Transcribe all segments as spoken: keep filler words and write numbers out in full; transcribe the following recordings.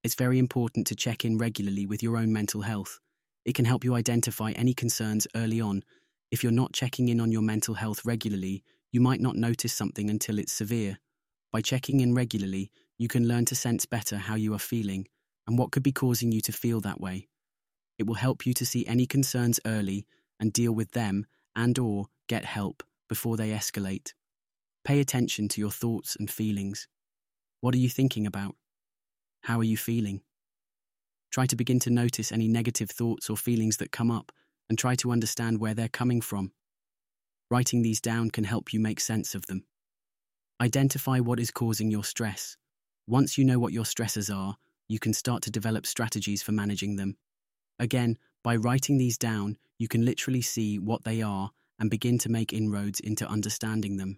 It's very important to check in regularly with your own mental health. It can help you identify any concerns early on. If you're not checking in on your mental health regularly, you might not notice something until it's severe. By checking in regularly, you can learn to sense better how you are feeling and what could be causing you to feel that way. It will help you to see any concerns early and deal with them and/or get help before they escalate. Pay attention to your thoughts and feelings. What are you thinking about? How are you feeling? Try to begin to notice any negative thoughts or feelings that come up and try to understand where they're coming from. Writing these down can help you make sense of them. Identify what is causing your stress. Once you know what your stressors are, you can start to develop strategies for managing them. Again, by writing these down, you can literally see what they are and begin to make inroads into understanding them.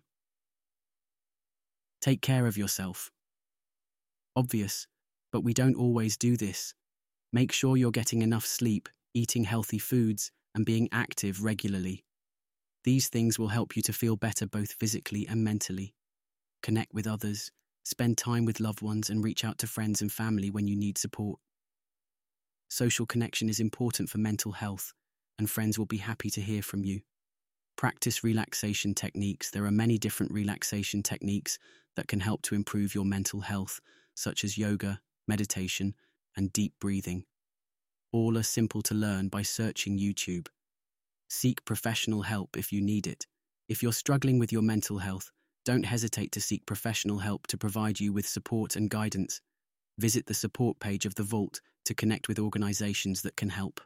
Take care of yourself. Obvious, but we don't always do this. Make sure you're getting enough sleep, eating healthy foods, and being active regularly. These things will help you to feel better both physically and mentally. Connect with others, spend time with loved ones, and reach out to friends and family when you need support. Social connection is important for mental health, and friends will be happy to hear from you. Practice relaxation techniques. There are many different relaxation techniques that can help to improve your mental health, such as yoga, meditation, and deep breathing. All are simple to learn by searching YouTube. Seek professional help if you need it. If you're struggling with your mental health, don't hesitate to seek professional help to provide you with support and guidance. Visit the support page of The Vault to connect with organizations that can help.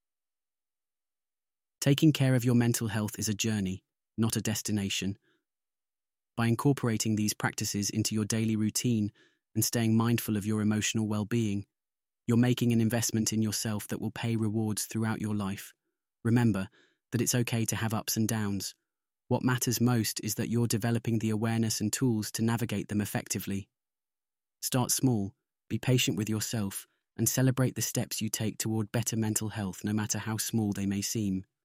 Taking care of your mental health is a journey, not a destination. By incorporating these practices into your daily routine and staying mindful of your emotional well-being, you're making an investment in yourself that will pay rewards throughout your life. Remember that it's okay to have ups and downs. What matters most is that you're developing the awareness and tools to navigate them effectively. Start small, be patient with yourself, and celebrate the steps you take toward better mental health, no matter how small they may seem.